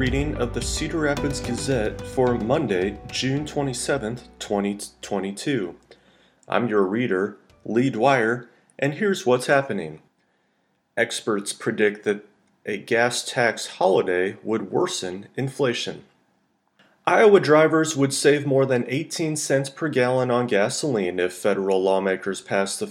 reading of the Cedar Rapids Gazette for Monday, June 27th, 2022. I'm your reader, Lee Dwyer, and here's what's happening. Experts predict that a gas tax holiday would worsen inflation. Iowa drivers would save more than 18 cents per gallon on gasoline if federal lawmakers paused the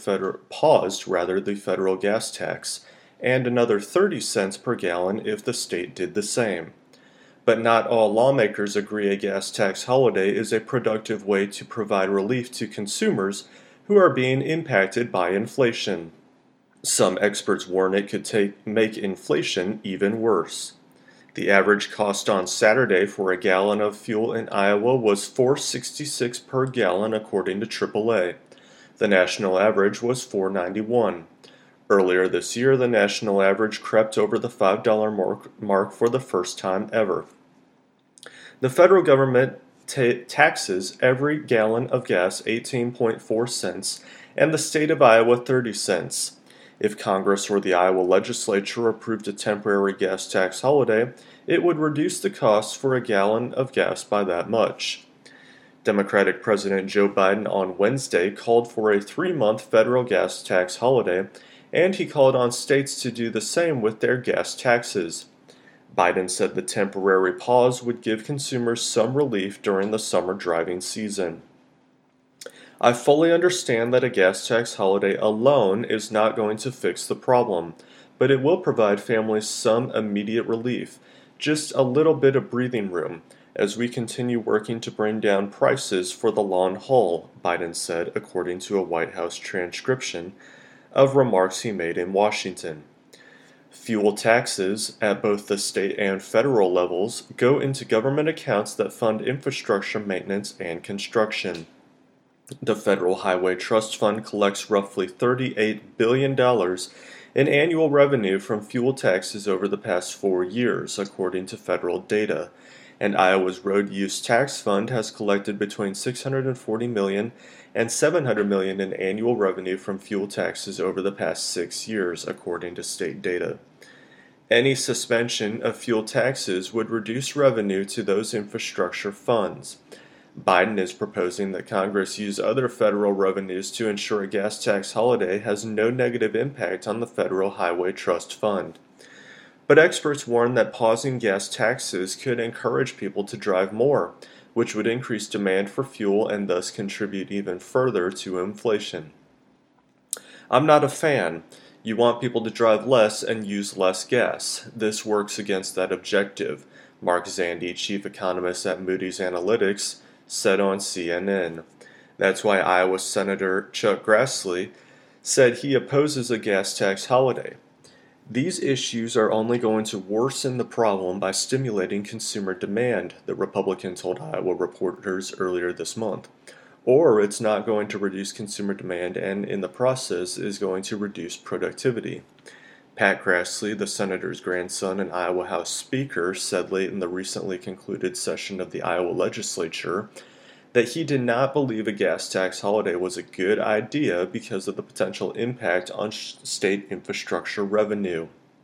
federal gas tax, and another 30 cents per gallon if the state did the same. But not all lawmakers agree a gas tax holiday is a productive way to provide relief to consumers who are being impacted by inflation. Some experts warn it could make inflation even worse. The average cost on Saturday for a gallon of fuel in Iowa was $4.66 per gallon according to AAA. The national average was $4.91. Earlier this year, the national average crept over the $5 mark for the first time ever. The federal government taxes every gallon of gas 18.4 cents and the state of Iowa 30 cents. If Congress or the Iowa legislature approved a temporary gas tax holiday, it would reduce the cost for a gallon of gas by that much. Democratic President Joe Biden on Wednesday called for a 3-month federal gas tax holiday, and he called on states to do the same with their gas taxes. Biden said the temporary pause would give consumers some relief during the summer driving season. I fully understand that a gas tax holiday alone is not going to fix the problem, but it will provide families some immediate relief, just a little bit of breathing room, as we continue working to bring down prices for the long haul, Biden said, according to a White House transcription of remarks he made in Washington. Fuel taxes at both the state and federal levels go into government accounts that fund infrastructure maintenance and construction. The Federal Highway Trust Fund collects roughly $38 billion in annual revenue from fuel taxes over the past 4 years, according to federal data, and Iowa's Road Use Tax Fund has collected between $640 million and $700 million in annual revenue from fuel taxes over the past 6 years, according to state data. Any suspension of fuel taxes would reduce revenue to those infrastructure funds. Biden is proposing that Congress use other federal revenues to ensure a gas tax holiday has no negative impact on the Federal Highway Trust Fund. But experts warn that pausing gas taxes could encourage people to drive more, which would increase demand for fuel and thus contribute even further to inflation. I'm not a fan. You want people to drive less and use less gas. This works against that objective, Mark Zandi, chief economist at Moody's Analytics, said on CNN. That's why Iowa Senator Chuck Grassley said he opposes a gas tax holiday. These issues are only going to worsen the problem by stimulating consumer demand, the Republican told Iowa reporters earlier this month. Or it's not going to reduce consumer demand and in the process is going to reduce productivity. Pat Grassley, the senator's grandson and Iowa House Speaker, said late in the recently concluded session of the Iowa legislature that he did not believe a gas tax holiday was a good idea because of the potential impact on state infrastructure revenue.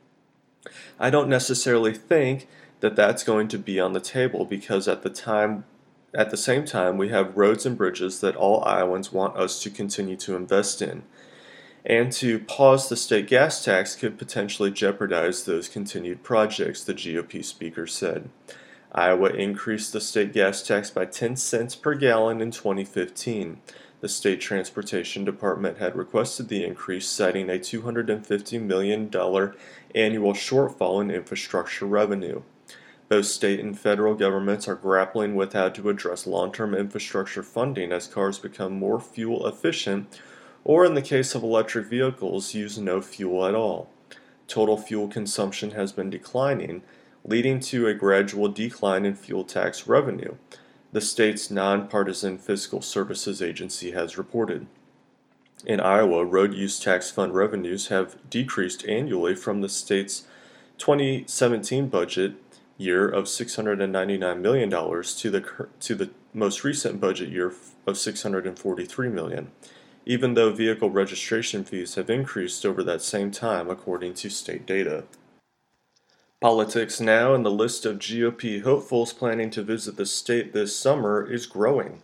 I don't necessarily think that that's going to be on the table because at the same time we have roads and bridges that all Iowans want us to continue to invest in. And to pause the state gas tax could potentially jeopardize those continued projects, the GOP speaker said. Iowa increased the state gas tax by 10 cents per gallon in 2015. The state transportation department had requested the increase, citing a $250 million annual shortfall in infrastructure revenue. Both state and federal governments are grappling with how to address long-term infrastructure funding as cars become more fuel efficient or in the case of electric vehicles, use no fuel at all. Total fuel consumption has been declining, leading to a gradual decline in fuel tax revenue, the state's nonpartisan Fiscal Services Agency has reported. In Iowa, Road Use Tax Fund revenues have decreased annually from the state's 2017 budget year of $699 million to the most recent budget year of $643 million. Even though vehicle registration fees have increased over that same time according to state data. Politics now, and the list of GOP hopefuls planning to visit the state this summer is growing.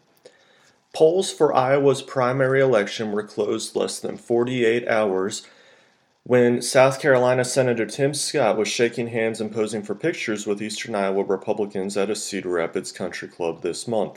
Polls for Iowa's primary election were closed less than 48 hours when South Carolina Senator Tim Scott was shaking hands and posing for pictures with Eastern Iowa Republicans at a Cedar Rapids country club this month.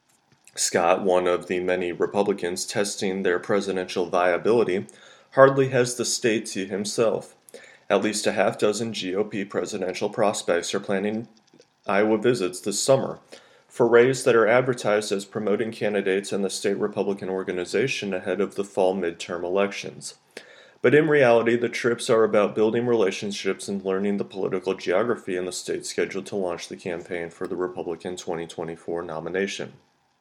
Scott, one of the many Republicans testing their presidential viability, hardly has the state to himself. At least a half dozen GOP presidential prospects are planning Iowa visits this summer, forays that are advertised as promoting candidates in the state Republican organization ahead of the fall midterm elections. But in reality, the trips are about building relationships and learning the political geography in the state scheduled to launch the campaign for the Republican 2024 nomination.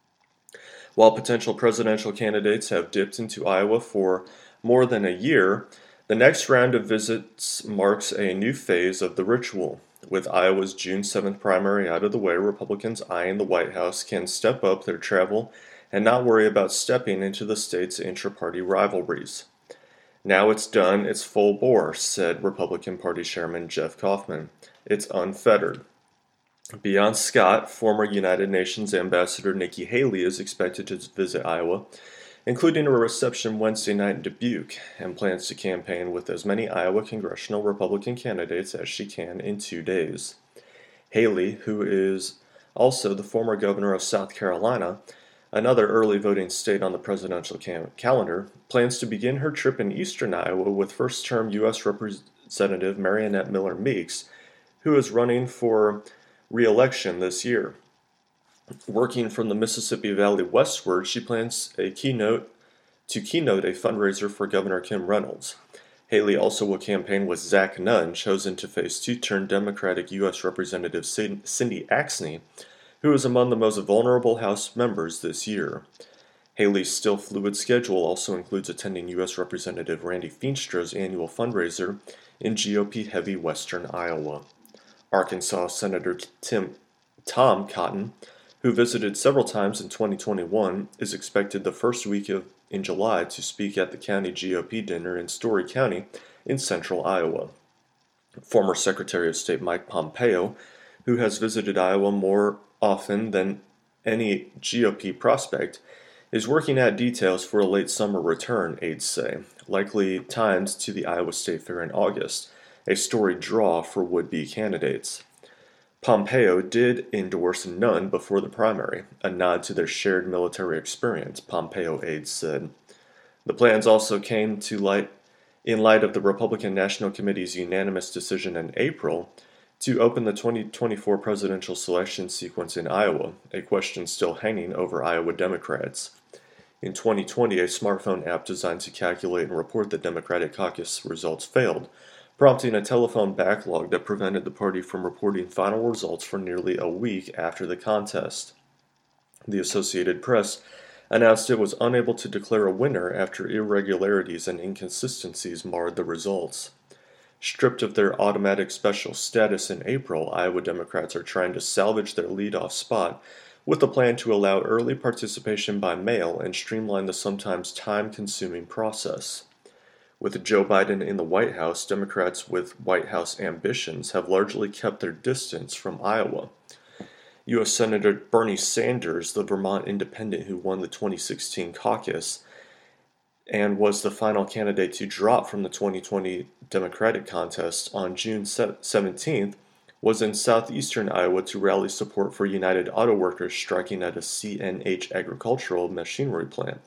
While potential presidential candidates have dipped into Iowa for more than a year, the next round of visits marks a new phase of the ritual. With Iowa's June 7th primary out of the way, Republicans eyeing the White House can step up their travel and not worry about stepping into the state's intra-party rivalries. Now it's done, it's full bore, said Republican Party Chairman Jeff Kaufman. It's unfettered. Beyond Scott, former United Nations Ambassador Nikki Haley is expected to visit Iowa, including a reception Wednesday night in Dubuque, and plans to campaign with as many Iowa congressional Republican candidates as she can in 2 days. Haley, who is also the former governor of South Carolina, another early voting state on the presidential calendar, plans to begin her trip in eastern Iowa with first-term U.S. Representative Mariannette Miller Meeks, who is running for re-election this year. Working from the Mississippi Valley westward, she plans to keynote a fundraiser for Governor Kim Reynolds. Haley also will campaign with Zach Nunn, chosen to face two-term Democratic U.S. Representative Cindy Axne, who is among the most vulnerable House members this year. Haley's still fluid schedule also includes attending U.S. Representative Randy Feenstro's annual fundraiser in GOP-heavy western Iowa. Arkansas Senator Tom Cotton, who visited several times in 2021, is expected the first week in July to speak at the county GOP dinner in Story County in central Iowa. Former Secretary of State Mike Pompeo, who has visited Iowa more often than any GOP prospect, is working out details for a late summer return, aides say, likely timed to the Iowa State Fair in August, a storied draw for would-be candidates. Pompeo did endorse Nunn before the primary, a nod to their shared military experience, Pompeo aides said. The plans also came to light in light of the Republican National Committee's unanimous decision in April to open the 2024 presidential selection sequence in Iowa, a question still hanging over Iowa Democrats. In 2020, a smartphone app designed to calculate and report the Democratic caucus results failed, prompting a telephone backlog that prevented the party from reporting final results for nearly a week after the contest. The Associated Press announced it was unable to declare a winner after irregularities and inconsistencies marred the results. Stripped of their automatic special status in April, Iowa Democrats are trying to salvage their leadoff spot with a plan to allow early participation by mail and streamline the sometimes time-consuming process. With Joe Biden in the White House, Democrats with White House ambitions have largely kept their distance from Iowa. U.S. Senator Bernie Sanders, the Vermont independent who won the 2016 caucus and was the final candidate to drop from the 2020 Democratic contest on June 17th, was in southeastern Iowa to rally support for United Auto Workers striking at a CNH agricultural machinery plant.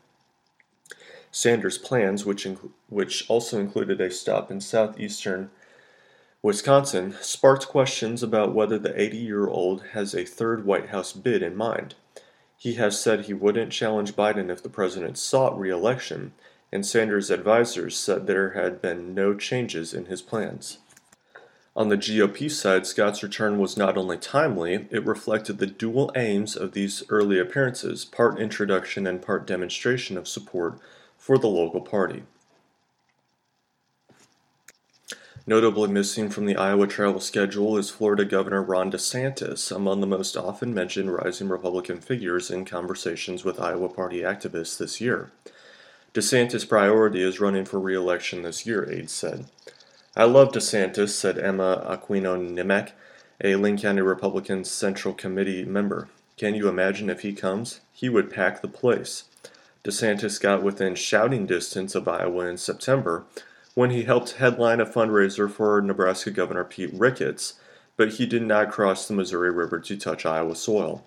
Sanders' plans, which also included a stop in southeastern Wisconsin, sparked questions about whether the 80-year-old has a third White House bid in mind. He has said he wouldn't challenge Biden if the president sought re-election, and Sanders' advisors said there had been no changes in his plans. On the GOP side, Scott's return was not only timely, it reflected the dual aims of these early appearances, part introduction and part demonstration of support for the local party. Notably missing from the Iowa travel schedule is Florida Governor Ron DeSantis, among the most often mentioned rising Republican figures in conversations with Iowa Party activists this year. DeSantis' priority is running for re-election this year, aides said. "I love DeSantis," said Emma Aquino Nimec, a Linn County Republican Central Committee member. "Can you imagine if he comes? He would pack the place." DeSantis got within shouting distance of Iowa in September when he helped headline a fundraiser for Nebraska Governor Pete Ricketts, but he did not cross the Missouri River to touch Iowa soil.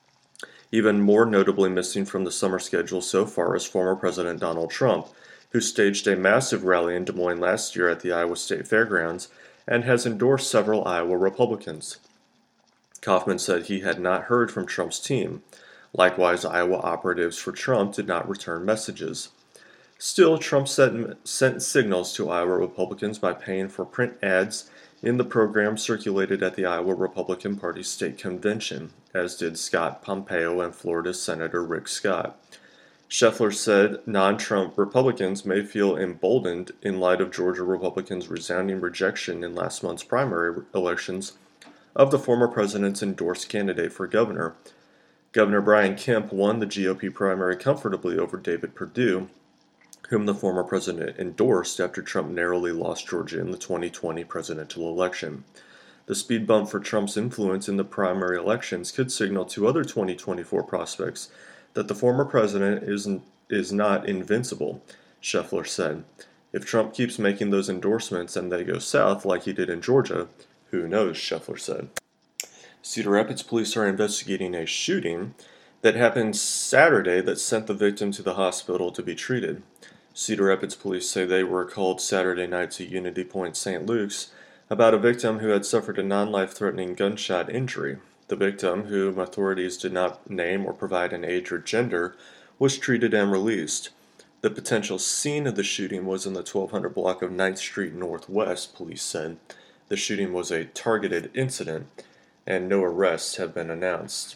Even more notably missing from the summer schedule so far is former President Donald Trump, who staged a massive rally in Des Moines last year at the Iowa State Fairgrounds and has endorsed several Iowa Republicans. Kaufman said he had not heard from Trump's team. Likewise, Iowa operatives for Trump did not return messages. Still, Trump sent signals to Iowa Republicans by paying for print ads in the program circulated at the Iowa Republican Party state convention, as did Scott Pompeo and Florida Senator Rick Scott. Scheffler said non-Trump Republicans may feel emboldened in light of Georgia Republicans' resounding rejection in last month's primary elections of the former president's endorsed candidate for governor. Governor Brian Kemp won the GOP primary comfortably over David Perdue, whom the former president endorsed after Trump narrowly lost Georgia in the 2020 presidential election. The speed bump for Trump's influence in the primary elections could signal to other 2024 prospects that the former president is not invincible, Scheffler said. If Trump keeps making those endorsements and they go south like he did in Georgia, who knows, Scheffler said. Cedar Rapids police are investigating a shooting that happened Saturday that sent the victim to the hospital to be treated. Cedar Rapids police say they were called Saturday night to Unity Point St. Luke's about a victim who had suffered a non-life-threatening gunshot injury. The victim, whom authorities did not name or provide an age or gender, was treated and released. The potential scene of the shooting was in the 1200 block of 9th Street Northwest, police said. The shooting was a targeted incident, and no arrests have been announced.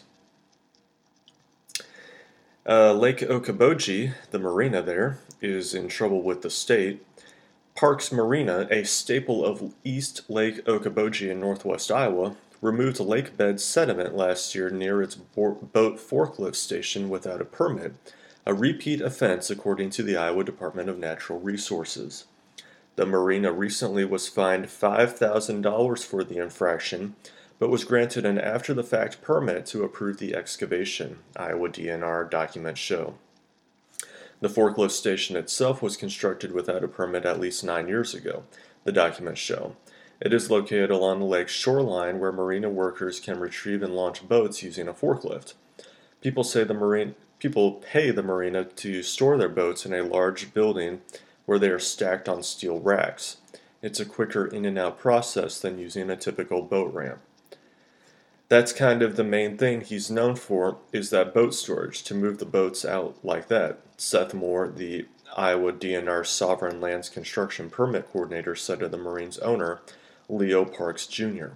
Lake Okoboji, the marina there, is in trouble with the state. Parks Marina, a staple of East Lake Okoboji in northwest Iowa, removed lake bed sediment last year near its boat forklift station without a permit, a repeat offense according to the Iowa Department of Natural Resources. The marina recently was fined $5,000 for the infraction, but was granted an after-the-fact permit to approve the excavation, Iowa DNR documents show. The forklift station itself was constructed without a permit at least 9 years ago, the documents show. It is located along the lake's shoreline where marina workers can retrieve and launch boats using a forklift. People pay the marina to store their boats in a large building where they are stacked on steel racks. It's a quicker in and out process than using a typical boat ramp. That's kind of the main thing he's known for, is that boat storage, to move the boats out like that. Seth Moore, the Iowa DNR Sovereign Lands Construction Permit Coordinator, said of the marine's owner, Leo Parks Jr.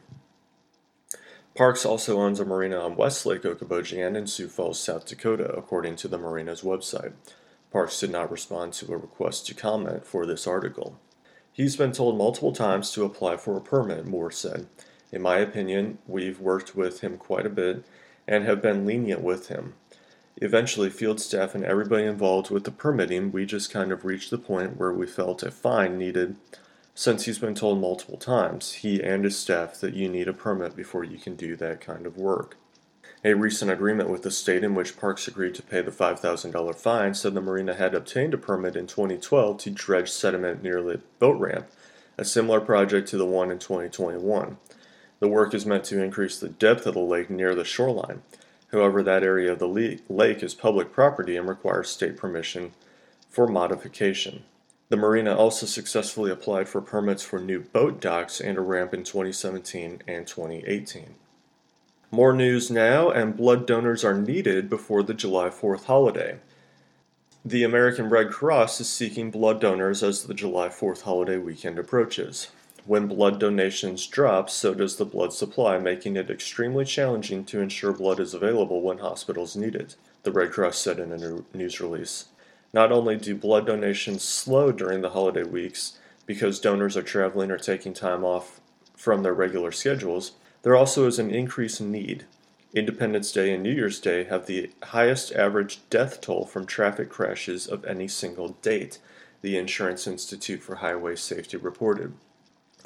Parks also owns a marina on West Lake Okoboji and in Sioux Falls, South Dakota, according to the marina's website. Parks did not respond to a request to comment for this article. He's been told multiple times to apply for a permit, Moore said. In my opinion, we've worked with him quite a bit and have been lenient with him. Eventually, field staff and everybody involved with the permitting, we just kind of reached the point where we felt a fine needed, since he's been told multiple times, he and his staff, that you need a permit before you can do that kind of work. A recent agreement with the state in which Parks agreed to pay the $5,000 fine said the marina had obtained a permit in 2012 to dredge sediment near the boat ramp, a similar project to the one in 2021. The work is meant to increase the depth of the lake near the shoreline. However, that area of the lake is public property and requires state permission for modification. The marina also successfully applied for permits for new boat docks and a ramp in 2017 and 2018. More news now, and blood donors are needed before the July 4th holiday. The American Red Cross is seeking blood donors as the July 4th holiday weekend approaches. When blood donations drop, so does the blood supply, making it extremely challenging to ensure blood is available when hospitals need it, the Red Cross said in a news release. Not only do blood donations slow during the holiday weeks because donors are traveling or taking time off from their regular schedules, there also is an increase in need. Independence Day and New Year's Day have the highest average death toll from traffic crashes of any single date, the Insurance Institute for Highway Safety reported.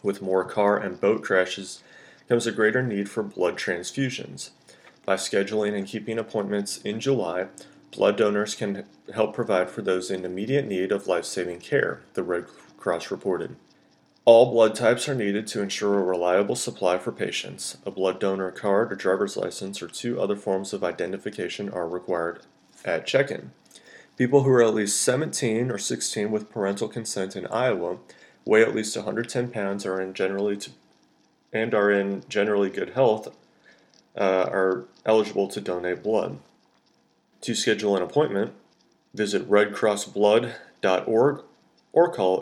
With more car and boat crashes comes a greater need for blood transfusions. By scheduling and keeping appointments in July, blood donors can help provide for those in immediate need of life-saving care, the Red Cross reported. All blood types are needed to ensure a reliable supply for patients. A blood donor card or driver's license or 2 other forms of identification are required at check-in. People who are at least 17 or 16 with parental consent in Iowa, weigh at least 110 pounds, are in generally good health, are eligible to donate blood. To schedule an appointment, visit redcrossblood.org or call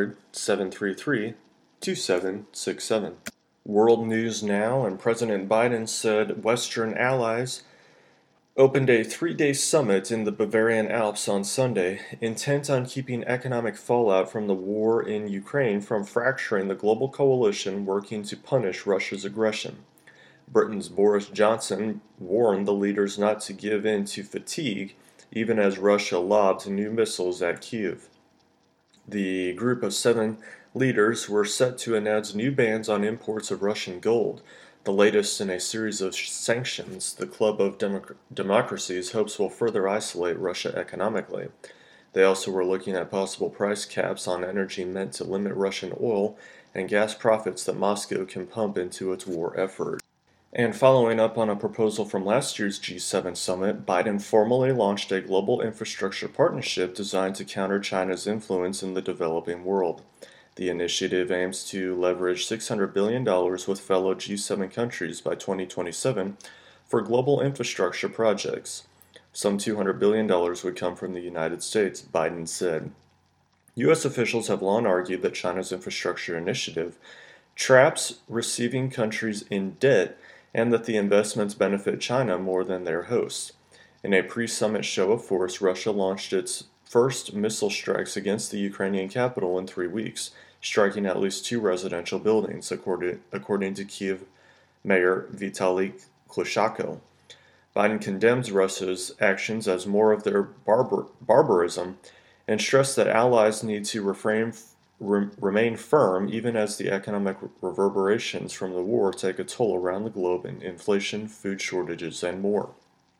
800-733-2767. World News Now, and President Biden said Western allies opened a 3-day summit in the Bavarian Alps on Sunday, intent on keeping economic fallout from the war in Ukraine from fracturing the global coalition working to punish Russia's aggression. Britain's Boris Johnson warned the leaders not to give in to fatigue, even as Russia lobbed new missiles at Kyiv. The group of 7 leaders were set to announce new bans on imports of Russian gold, the latest in a series of sanctions. The Club of Democracies hopes will further isolate Russia economically. They also were looking at possible price caps on energy meant to limit Russian oil and gas profits that Moscow can pump into its war effort. And following up on a proposal from last year's G7 summit, Biden formally launched a global infrastructure partnership designed to counter China's influence in the developing world. The initiative aims to leverage $600 billion with fellow G7 countries by 2027 for global infrastructure projects. Some $200 billion would come from the United States, Biden said. U.S. officials have long argued that China's infrastructure initiative traps receiving countries in debt and that the investments benefit China more than their hosts. In a pre-summit show of force, Russia launched its first missile strikes against the Ukrainian capital in 3 weeks, striking at least 2 residential buildings, according to Kyiv Mayor Vitaly Klitschko. Biden condemns Russia's actions as more of their barbarism and stressed that allies need to remain firm even as the economic reverberations from the war take a toll around the globe in inflation, food shortages, and more.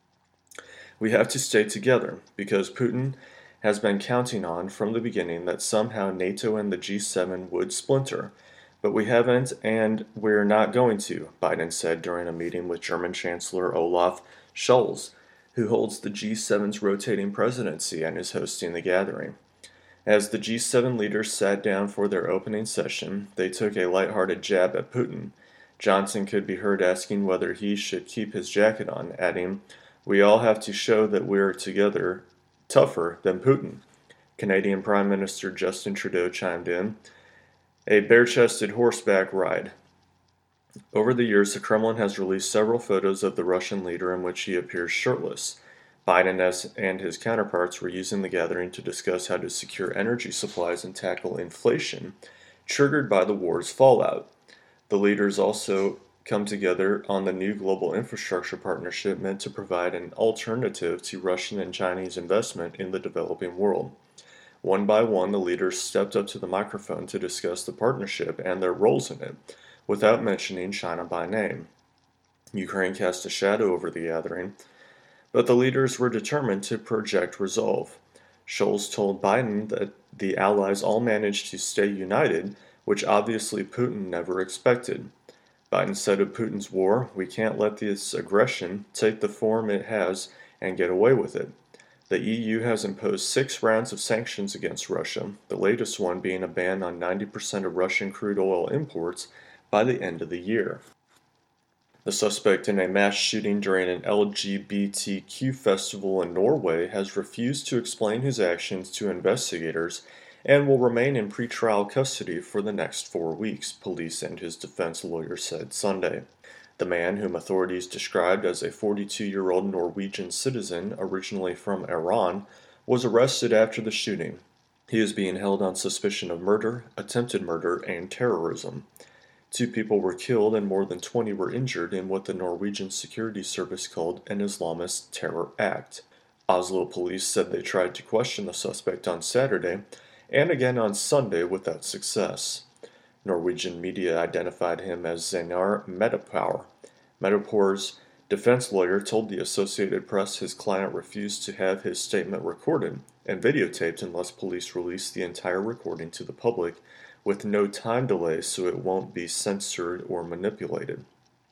We have to stay together because Putin has been counting on from the beginning that somehow NATO and the G7 would splinter. But we haven't, and we're not going to, Biden said during a meeting with German Chancellor Olaf Scholz, who holds the G7's rotating presidency and is hosting the gathering. As the G7 leaders sat down for their opening session, they took a lighthearted jab at Putin. Johnson could be heard asking whether he should keep his jacket on, adding, "We all have to show that we're together, tougher than Putin." Canadian Prime Minister Justin Trudeau chimed in, "A bare-chested horseback ride." Over the years, the Kremlin has released several photos of the Russian leader in which he appears shirtless. Biden and his counterparts were using the gathering to discuss how to secure energy supplies and tackle inflation triggered by the war's fallout. The leaders also come together on the new global infrastructure partnership meant to provide an alternative to Russian and Chinese investment in the developing world. One by one, the leaders stepped up to the microphone to discuss the partnership and their roles in it, without mentioning China by name. Ukraine cast a shadow over the gathering, but the leaders were determined to project resolve. Scholz told Biden that the allies all managed to stay united, which obviously Putin never expected. Biden said of Putin's war, "We can't let this aggression take the form it has and get away with it." The EU has imposed 6 rounds of sanctions against Russia, the latest one being a ban on 90% of Russian crude oil imports by the end of the year. The suspect in a mass shooting during an LGBTQ festival in Norway has refused to explain his actions to investigators and will remain in pretrial custody for the next 4 weeks, police and his defense lawyer said Sunday. The man, whom authorities described as a 42-year-old Norwegian citizen originally from Iran, was arrested after the shooting. He is being held on suspicion of murder, attempted murder, and terrorism. 2 people were killed and more than 20 were injured in what the Norwegian Security Service called an Islamist terror act. Oslo police said they tried to question the suspect on Saturday and again on Sunday without success. Norwegian media identified him as Zanar Metapower. Metapower's defense lawyer told the Associated Press his client refused to have his statement recorded and videotaped unless police release the entire recording to the public with no time delay so it won't be censored or manipulated.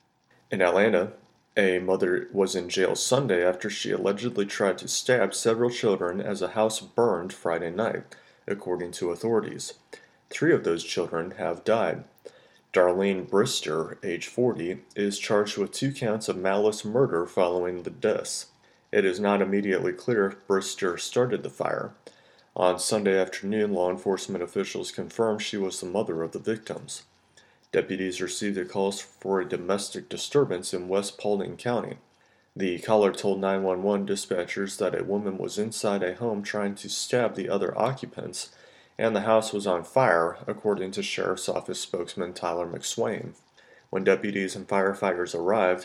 In Atlanta, a mother was in jail Sunday after she allegedly tried to stab several children as a house burned Friday night, according to authorities. 3 of those children have died. Darlene Brister, age 40, is charged with 2 counts of malice murder following the deaths. It is not immediately clear if Brister started the fire. On Sunday afternoon, law enforcement officials confirmed she was the mother of the victims. Deputies received a call for a domestic disturbance in West Paulding County. The caller told 911 dispatchers that a woman was inside a home trying to stab the other occupants, and the house was on fire, according to Sheriff's Office spokesman Tyler McSwain. When deputies and firefighters arrived,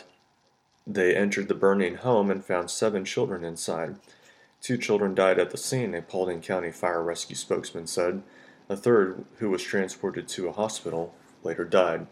they entered the burning home and found 7 children inside. 2 children died at the scene, a Paulding County Fire Rescue spokesman said. A third, who was transported to a hospital, later died.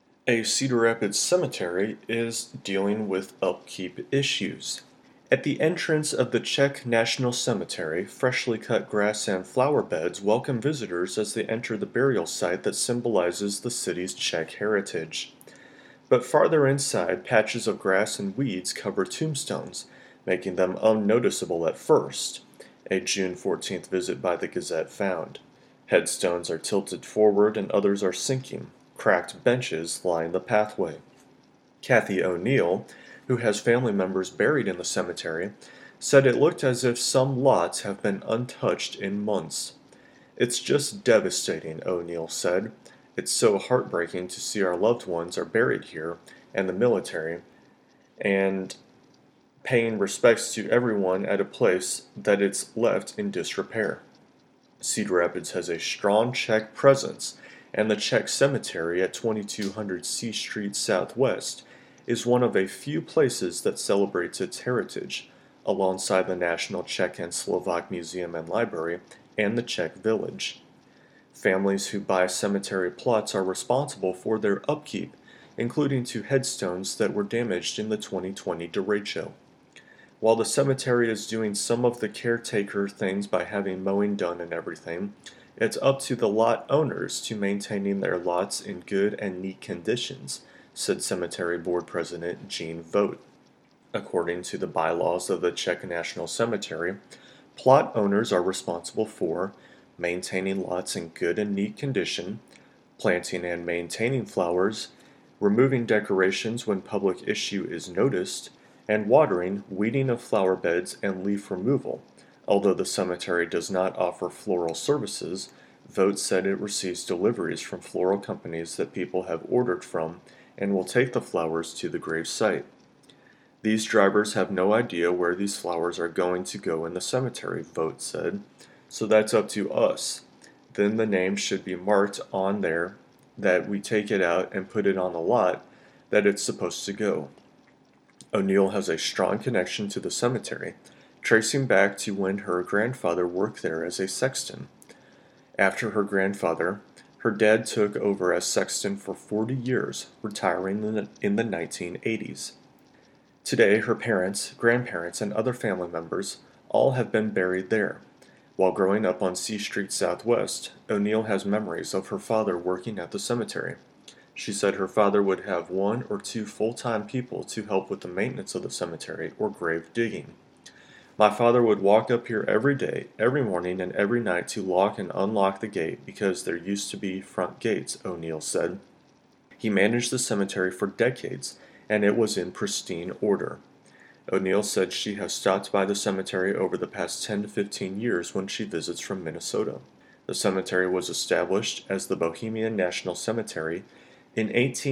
A Cedar Rapids cemetery is dealing with upkeep issues. At the entrance of the Czech National Cemetery, freshly cut grass and flower beds welcome visitors as they enter the burial site that symbolizes the city's Czech heritage. But farther inside, patches of grass and weeds cover tombstones, making them unnoticeable at first, a June 14th visit by the Gazette found. Headstones are tilted forward and others are sinking. Cracked benches line the pathway. Kathy O'Neill, who has family members buried in the cemetery, said it looked as if some lots have been untouched in months. It's just devastating, O'Neill said. It's so heartbreaking to see our loved ones are buried here, and the military, and paying respects to everyone at a place that it's left in disrepair. Cedar Rapids has a strong Czech presence, and the Czech Cemetery at 2200 C Street Southwest is one of a few places that celebrates its heritage, alongside the National Czech and Slovak Museum and Library and the Czech Village. Families who buy cemetery plots are responsible for their upkeep, including 2 headstones that were damaged in the 2020 derecho. While the cemetery is doing some of the caretaker things by having mowing done and everything, it's up to the lot owners to maintaining their lots in good and neat conditions, said Cemetery Board President Jean Vogt. According to the bylaws of the Czech National Cemetery, plot owners are responsible for maintaining lots in good and neat condition, planting and maintaining flowers, removing decorations when public issue is noticed, and watering, weeding of flower beds, and leaf removal. Although the cemetery does not offer floral services, Vogt said it receives deliveries from floral companies that people have ordered from and will take the flowers to the grave site. These drivers have no idea where these flowers are going to go in the cemetery, Vogt said, so that's up to us. Then the name should be marked on there that we take it out and put it on the lot that it's supposed to go. O'Neill has a strong connection to the cemetery, tracing back to when her grandfather worked there as a sexton. After her grandfather, her dad took over as sexton for 40 years, retiring in the 1980s. Today, her parents, grandparents, and other family members all have been buried there. While growing up on C Street Southwest, O'Neill has memories of her father working at the cemetery. She said her father would have 1 or 2 full-time people to help with the maintenance of the cemetery or grave digging. My father would walk up here every day, every morning, and every night to lock and unlock the gate because there used to be front gates, O'Neill said. He managed the cemetery for decades, and it was in pristine order. O'Neill said she has stopped by the cemetery over the past 10 to 15 years when she visits from Minnesota. The cemetery was established as the Bohemian National Cemetery in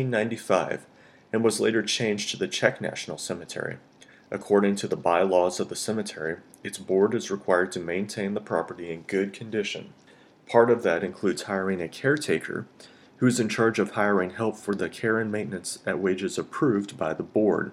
1895 and was later changed to the Czech National Cemetery. According to the bylaws of the cemetery, its board is required to maintain the property in good condition. Part of that includes hiring a caretaker who is in charge of hiring help for the care and maintenance at wages approved by the board.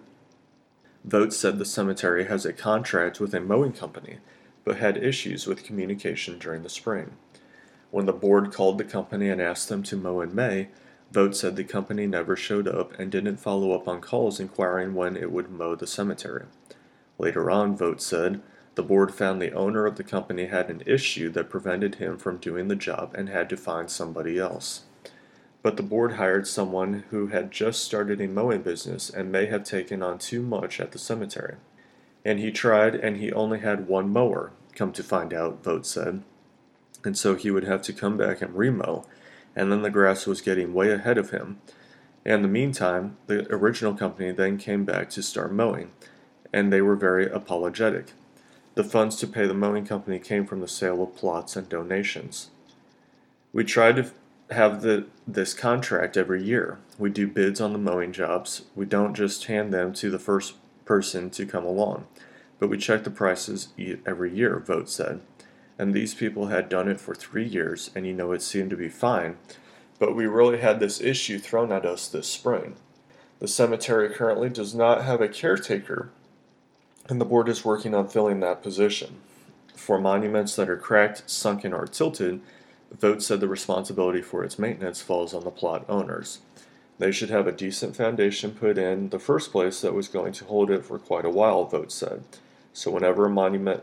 Vogt said the cemetery has a contract with a mowing company, but had issues with communication during the spring. When the board called the company and asked them to mow in May, Vogt said the company never showed up and didn't follow up on calls inquiring when it would mow the cemetery. Later on, Vogt said, the board found the owner of the company had an issue that prevented him from doing the job and had to find somebody else. But the board hired someone who had just started a mowing business and may have taken on too much at the cemetery. And he tried, and he only had one mower, come to find out, Vogt said. And so he would have to come back and remow, and then the grass was getting way ahead of him. And in the meantime, the original company then came back to start mowing, and they were very apologetic. The funds to pay the mowing company came from the sale of plots and donations. We tried to have this contract every year. We do bids on the mowing jobs. We don't just hand them to the first person to come along, but we check the prices every year, Vogt said. And these people had done it for 3 years, and it seemed to be fine, but we really had this issue thrown at us this spring. The cemetery currently does not have a caretaker, and the board is working on filling that position. For monuments that are cracked, sunken, or tilted, Vogt said the responsibility for its maintenance falls on the plot owners. They should have a decent foundation put in the first place that was going to hold it for quite a while, Vogt said. So whatever monument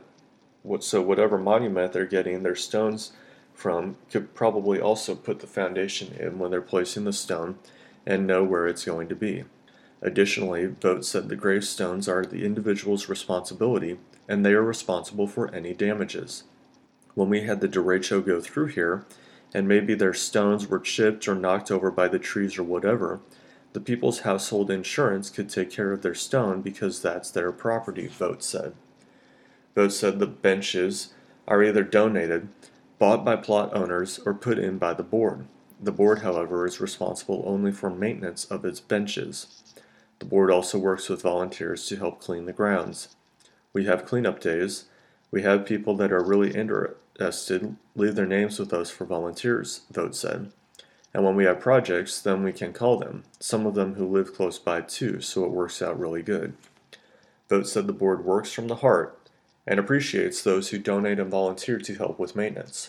they're getting their stones from could probably also put the foundation in when they're placing the stone and know where it's going to be. Additionally, Vogt said the gravestones are the individual's responsibility and they are responsible for any damages. When we had the derecho go through here, and maybe their stones were chipped or knocked over by the trees or whatever, the people's household insurance could take care of their stone because that's their property, Vogt said. Vogt said the benches are either donated, bought by plot owners, or put in by the board. The board, however, is responsible only for maintenance of its benches. The board also works with volunteers to help clean the grounds. We have cleanup days. We have people that are really interested leave their names with us for volunteers, Vogt said. And when we have projects, then we can call them, some of them who live close by too, so it works out really good. Vogt said the board works from the heart and appreciates those who donate and volunteer to help with maintenance.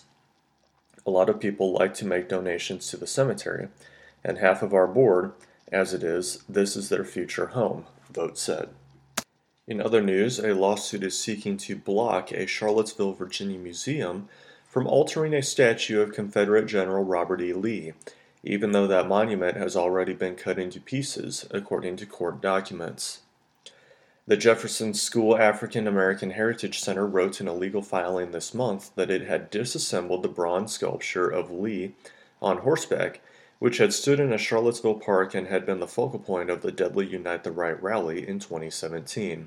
A lot of people like to make donations to the cemetery, and half of our board, as it is, this is their future home, Vogt said. In other news, a lawsuit is seeking to block a Charlottesville, Virginia museum from altering a statue of Confederate General Robert E. Lee, even though that monument has already been cut into pieces, according to court documents. The Jefferson School African American Heritage Center wrote in a legal filing this month that it had disassembled the bronze sculpture of Lee on horseback, which had stood in a Charlottesville park and had been the focal point of the deadly Unite the Right rally in 2017.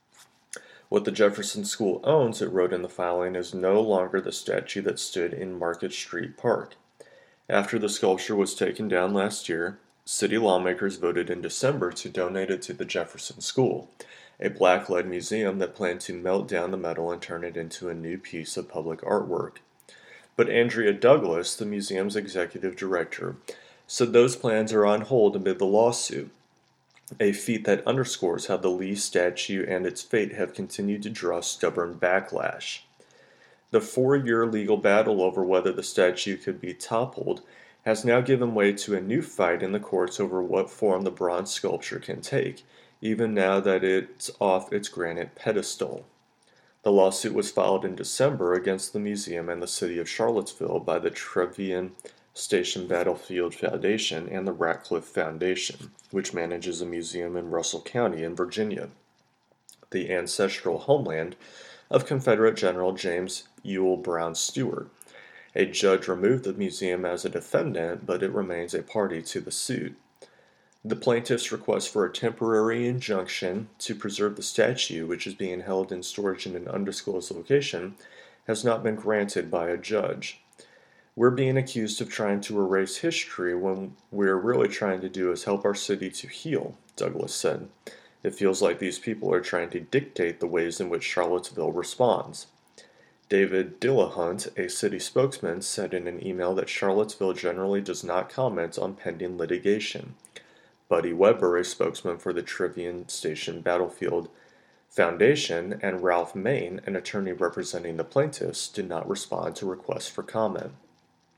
What the Jefferson School owns, it wrote in the filing, is no longer the statue that stood in Market Street Park. After the sculpture was taken down last year, city lawmakers voted in December to donate it to the Jefferson School, a black-led museum that planned to melt down the metal and turn it into a new piece of public artwork. But Andrea Douglas, the museum's executive director, said those plans are on hold amid the lawsuit, a feat that underscores how the Lee statue and its fate have continued to draw stubborn backlash. The 4-year legal battle over whether the statue could be toppled has now given way to a new fight in the courts over what form the bronze sculpture can take, even now that it's off its granite pedestal. The lawsuit was filed in December against the museum and the city of Charlottesville by the Trevian Station Battlefield Foundation and the Ratcliffe Foundation, which manages a museum in Russell County in Virginia, the ancestral homeland of Confederate General James Ewell Brown Stuart. A judge removed the museum as a defendant, but it remains a party to the suit. The plaintiff's request for a temporary injunction to preserve the statue, which is being held in storage in an undisclosed location, has not been granted by a judge. We're being accused of trying to erase history when we're really trying to do is help our city to heal, Douglas said. It feels like these people are trying to dictate the ways in which Charlottesville responds. David Dillahunt, a city spokesman, said in an email that Charlottesville generally does not comment on pending litigation. Buddy Weber, a spokesman for the Trevian Station Battlefield Foundation, and Ralph Main, an attorney representing the plaintiffs, did not respond to requests for comment.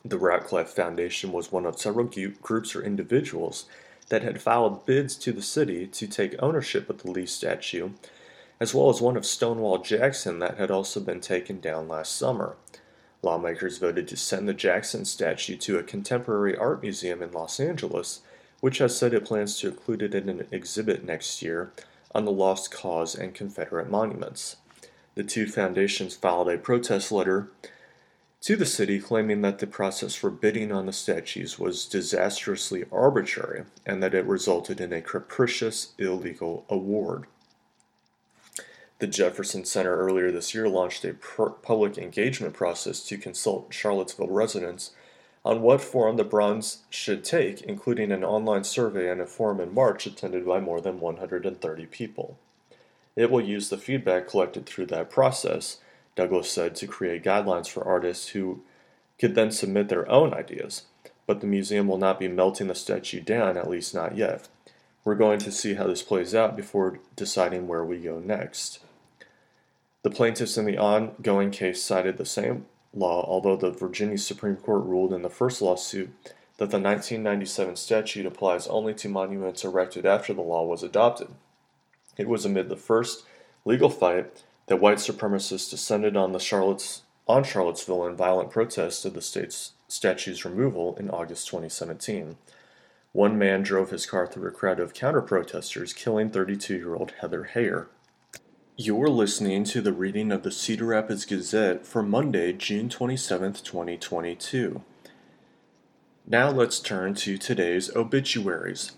The Ratcliffe Foundation was one of several groups or individuals that had filed bids to the city to take ownership of the Lee statue, as well as one of Stonewall Jackson that had also been taken down last summer. Lawmakers voted to send the Jackson statue to a contemporary art museum in Los Angeles, which has said it plans to include it in an exhibit next year on the Lost Cause and Confederate monuments. The two foundations filed a protest letter to the city claiming that the process for bidding on the statues was disastrously arbitrary and that it resulted in a capricious, illegal award. The Jefferson Center earlier this year launched a public engagement process to consult Charlottesville residents on what form the bronze should take, including an online survey and a forum in March attended by more than 130 people. It will use the feedback collected through that process, Douglas said, to create guidelines for artists who could then submit their own ideas. But the museum will not be melting the statue down, at least not yet. We're going to see how this plays out before deciding where we go next. The plaintiffs in the ongoing case cited the same law, although the Virginia Supreme Court ruled in the first lawsuit that the 1997 statute applies only to monuments erected after the law was adopted. It was amid the first legal fight that white supremacists descended on Charlottesville in violent protest of the state's statue's removal in August 2017. One man drove his car through a crowd of counter-protesters, killing 32-year-old Heather Heyer. You're listening to the reading of the Cedar Rapids Gazette for Monday, June 27, 2022. Now let's turn to today's obituaries.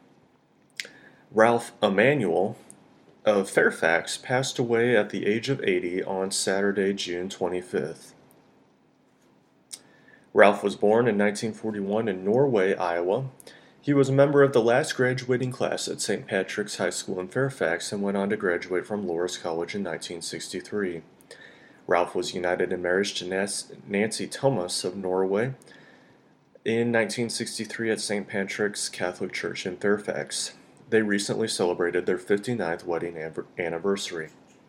Ralph Emanuel of Fairfax passed away at the age of 80 on Saturday, June 25th. Ralph was born in 1941 in Norway, Iowa. He was a member of the last graduating class at St. Patrick's High School in Fairfax and went on to graduate from Loras College in 1963. Ralph was united in marriage to Nancy Thomas of Norway in 1963 at St. Patrick's Catholic Church in Fairfax. They recently celebrated their 59th wedding anniversary.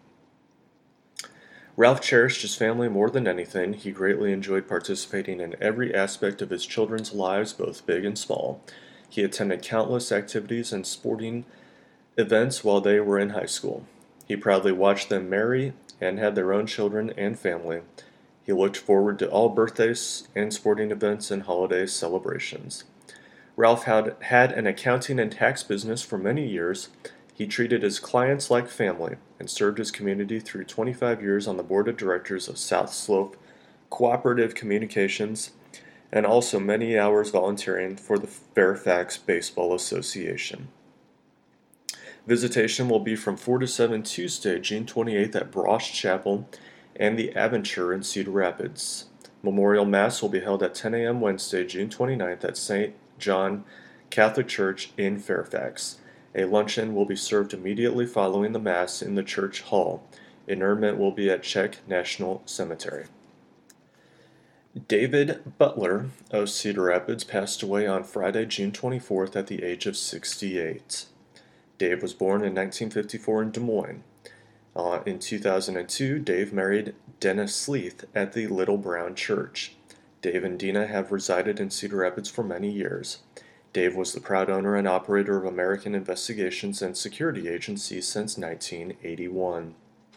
Ralph cherished his family more than anything. He greatly enjoyed participating in every aspect of his children's lives, both big and small. He attended countless activities and sporting events while they were in high school. He proudly watched them marry and had their own children and family. He looked forward to all birthdays and sporting events and holiday celebrations. Ralph had an accounting and tax business for many years. He treated his clients like family and served his community through 25 years on the board of directors of South Slope Cooperative Communications and also many hours volunteering for the Fairfax Baseball Association. Visitation will be from 4 to 7 Tuesday, June 28th at Brosh Chapel and the Aventure in Cedar Rapids. Memorial Mass will be held at 10 a.m. Wednesday, June 29th at St. John Catholic Church in Fairfax. A luncheon will be served immediately following the Mass in the church hall. Interment will be at Czech National Cemetery. David Butler of Cedar Rapids passed away on Friday, June 24th at the age of 68. Dave was born in 1954 in Des Moines. In 2002, Dave married Dennis Sleeth at the Little Brown Church. Dave and Dina have resided in Cedar Rapids for many years. Dave was the proud owner and operator of American Investigations and Security Agency since 1981.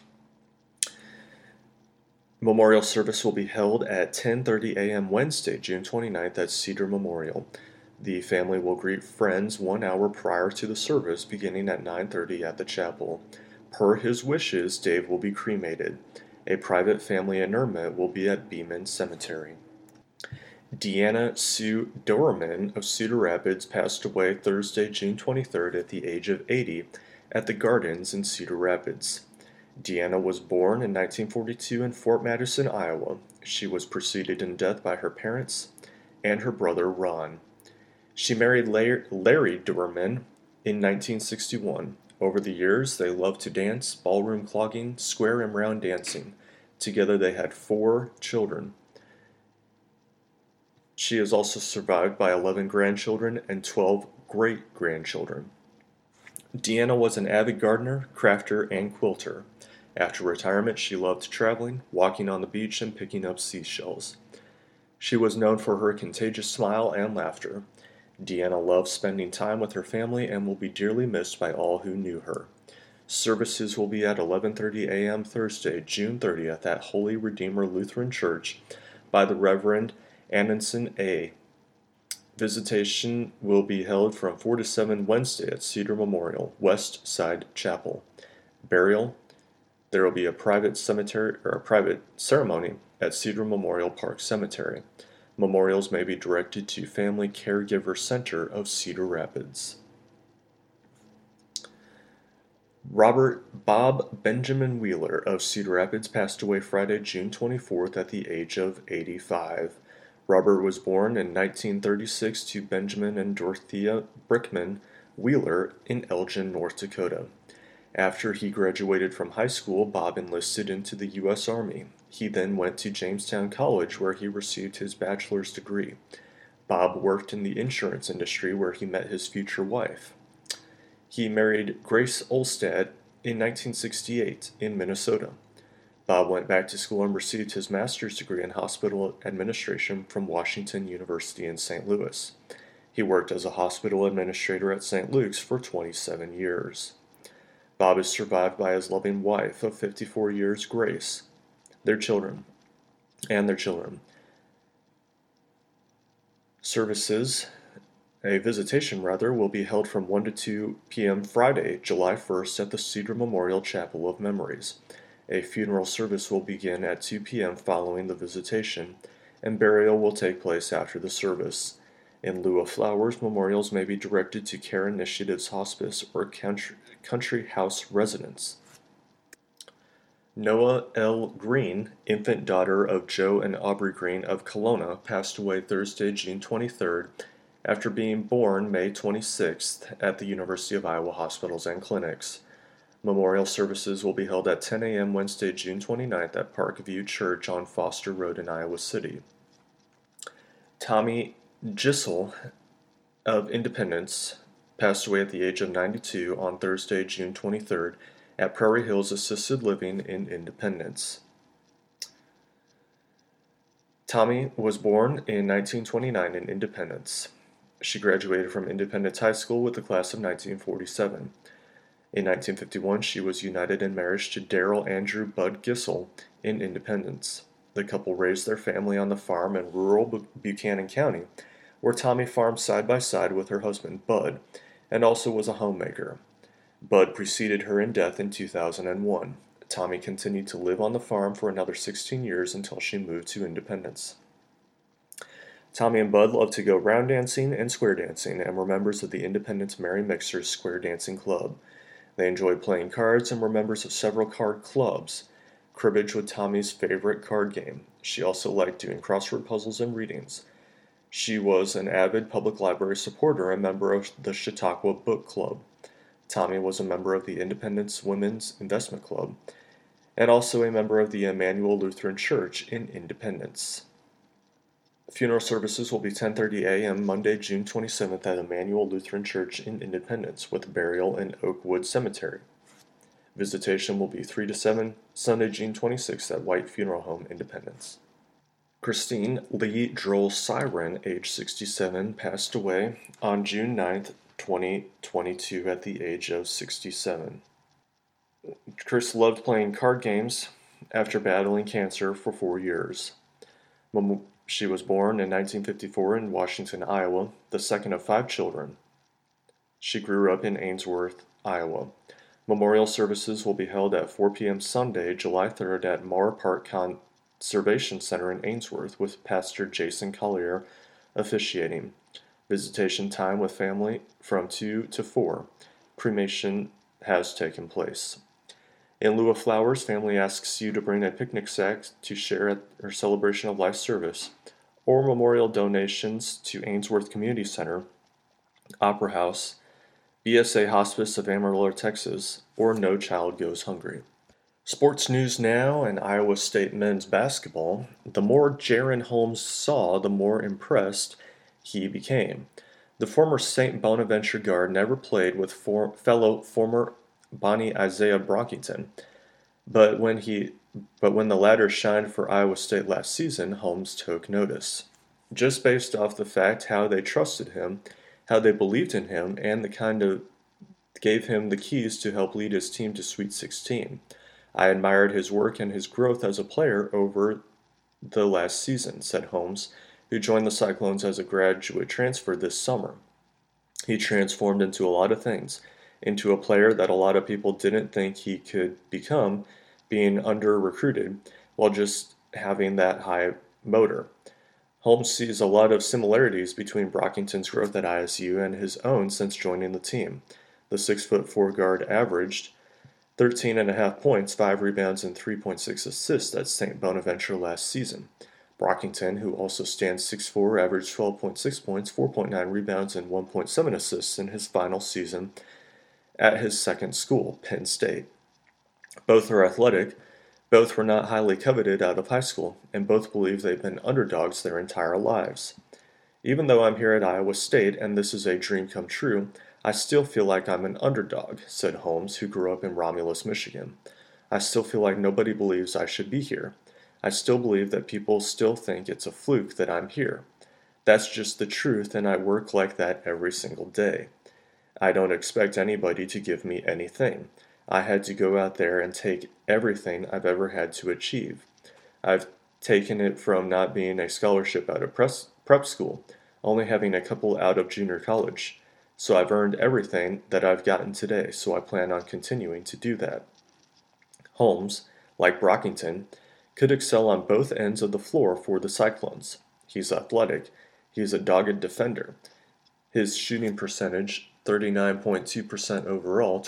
Memorial service will be held at 10:30 a.m. Wednesday, June 29th at Cedar Memorial. The family will greet friends 1 hour prior to the service, beginning at 9:30 at the chapel. Per his wishes, Dave will be cremated. A private family interment will be at Beeman Cemetery. Deanna Sue Doerman of Cedar Rapids passed away Thursday, June 23rd at the age of 80 at the Gardens in Cedar Rapids. Deanna was born in 1942 in Fort Madison, Iowa. She was preceded in death by her parents and her brother Ron. She married Larry Doerman in 1961. Over the years, they loved to dance, ballroom clogging, square and round dancing. Together they had 4 children. She is also survived by 11 grandchildren and 12 great-grandchildren. Deanna was an avid gardener, crafter, and quilter. After retirement, she loved traveling, walking on the beach, and picking up seashells. She was known for her contagious smile and laughter. Deanna loved spending time with her family and will be dearly missed by all who knew her. Services will be at 11:30 a.m. Thursday, June 30th at Holy Redeemer Lutheran Church by the Reverend Ananson A. Visitation will be held from 4 to 7 Wednesday at Cedar Memorial, West Side Chapel. Burial, there will be a private cemetery or a private ceremony at Cedar Memorial Park Cemetery. Memorials may be directed to Family Caregiver Center of Cedar Rapids. Robert Bob Benjamin Wheeler of Cedar Rapids passed away Friday, June 24th at the age of 85. Robert was born in 1936 to Benjamin and Dorothea Brickman Wheeler in Elgin, North Dakota. After he graduated from high school, Bob enlisted into the U.S. Army. He then went to Jamestown College where he received his bachelor's degree. Bob worked in the insurance industry where he met his future wife. He married Grace Olstad in 1968 in Minnesota. Bob went back to school and received his master's degree in hospital administration from Washington University in St. Louis. He worked as a hospital administrator at St. Luke's for 27 years. Bob is survived by his loving wife of 54 years, Grace, their children. A visitation will be held from 1 to 2 p.m. Friday, July 1st at the Cedar Memorial Chapel of Memories. A funeral service will begin at 2 p.m. following the visitation, and burial will take place after the service. In lieu of flowers, memorials may be directed to Care Initiatives Hospice or Country House residents. Noah L. Green, infant daughter of Joe and Aubrey Green of Kelowna, passed away Thursday, June 23rd, after being born May 26th at the University of Iowa Hospitals and Clinics. Memorial services will be held at 10 a.m. Wednesday, June 29th at Parkview Church on Foster Road in Iowa City. Tommy Gissel of Independence passed away at the age of 92 on Thursday, June 23rd at Prairie Hills Assisted Living in Independence. Tommy was born in 1929 in Independence. She graduated from Independence High School with the class of 1947. In 1951, she was united in marriage to Darrell Andrew Bud Gissel in Independence. The couple raised their family on the farm in rural Buchanan County, where Tommy farmed side by side with her husband, Bud, and also was a homemaker. Bud preceded her in death in 2001. Tommy continued to live on the farm for another 16 years until she moved to Independence. Tommy and Bud loved to go round dancing and square dancing and were members of the Independence Merry Mixers Square Dancing Club. They enjoyed playing cards and were members of several card clubs. Cribbage was Tommy's favorite card game. She also liked doing crossword puzzles and readings. She was an avid public library supporter and member of the Chautauqua Book Club. Tommy was a member of the Independence Women's Investment Club and also a member of the Emmanuel Lutheran Church in Independence. Funeral services will be 10:30 a.m. Monday, June 27th at Emmanuel Lutheran Church in Independence, with burial in Oakwood Cemetery. Visitation will be 3 to 7 Sunday, June 26th at White Funeral Home, Independence. Christine Lee Droll Siren, age 67, passed away on June 9th, 2022 at the age of 67. Chris loved playing card games after battling cancer for 4 years. She was born in 1954 in Washington, Iowa, the second of 5 children. She grew up in Ainsworth, Iowa. Memorial services will be held at 4 p.m. Sunday, July 3rd at Moore Park Conservation Center in Ainsworth, with Pastor Jason Collier officiating. Visitation time with family from 2 to 4. Cremation has taken place. In lieu of flowers, family asks you to bring a picnic sack to share at her Celebration of Life service, or memorial donations to Ainsworth Community Center, Opera House, BSA Hospice of Amarillo, Texas, or No Child Goes Hungry. Sports news now and Iowa State men's basketball. The more Jaren Holmes saw, the more impressed he became. The former St. Bonaventure guard never played with fellow former Bonnie Isaiah Brockington, but when the latter shined for Iowa State last season, Holmes took notice. just based off the fact how they trusted him, how they believed in him, and the kind of gave him the keys to help lead his team to Sweet 16. I admired his work and his growth as a player over the last season, said Holmes, who joined the Cyclones as a graduate transfer this summer. He transformed into a lot of things, into a player that a lot of people didn't think he could become, being under recruited, while just having that high motor. Holmes sees a lot of similarities between Brockington's growth at ISU and his own since joining the team. The 6'4" guard averaged 13.5 points, 5 rebounds, and 3.6 assists at St. Bonaventure last season. Brockington, who also stands 6'4", averaged 12.6 points, 4.9 rebounds, and 1.7 assists in his final season at his second school, Penn State. Both are athletic, both were not highly coveted out of high school, and both believe they've been underdogs their entire lives. Even though I'm here at Iowa State and this is a dream come true, I still feel like I'm an underdog, said Holmes, who grew up in Romulus, Michigan. I still feel like nobody believes I should be here. I still believe that people still think it's a fluke that I'm here. That's just the truth, and I work like that every single day. I don't expect anybody to give me anything. I had to go out there and take everything I've ever had to achieve. I've taken it from not being a scholarship out of prep school, only having a couple out of junior college. So I've earned everything that I've gotten today, so I plan on continuing to do that. Holmes, like Brockington, could excel on both ends of the floor for the Cyclones. He's athletic. He's a dogged defender. His shooting percentage, 39.2% overall,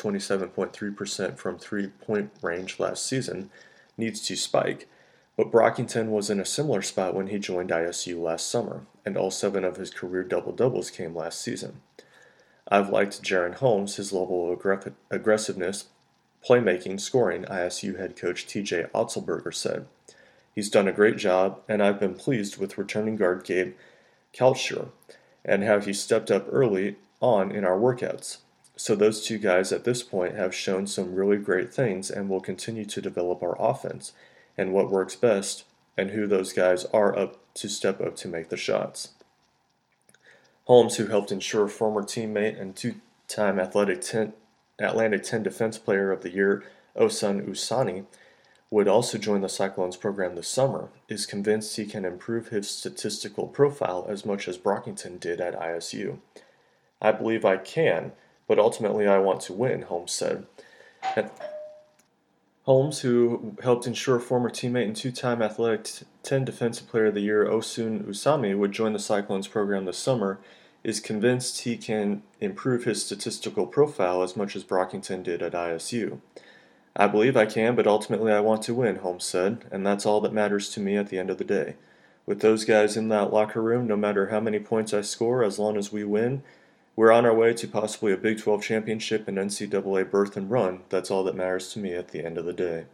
27.3% from three-point range last season, needs to spike. But Brockington was in a similar spot when he joined ISU last summer, and all 7 of his career double-doubles came last season. I've liked Jaren Holmes, his level of aggressiveness, playmaking, scoring, ISU head coach TJ Otzelberger said. He's done a great job, and I've been pleased with returning guard Gabe Kalscheur and how he stepped up early on in our workouts. So those 2 guys at this point have shown some really great things and will continue to develop our offense and what works best and who those guys are up to step up to make the shots. Holmes, who helped ensure former teammate and 2-time Atlantic 10 Defense Player of the Year Osun Usani, would also join the Cyclones program this summer, is convinced he can improve his statistical profile as much as Brockington did at ISU. I believe I can, but ultimately I want to win, Holmes said. And Holmes, who helped ensure former teammate and 2-time Athletic 10 Defensive Player of the Year Osun Usami would join the Cyclones program this summer, is convinced he can improve his statistical profile as much as Brockington did at ISU. I believe I can, but ultimately I want to win, Holmes said, and that's all that matters to me at the end of the day. With those guys in that locker room, no matter how many points I score, as long as we win, we're on our way to possibly a Big 12 championship and NCAA berth and run. That's all that matters to me at the end of the day.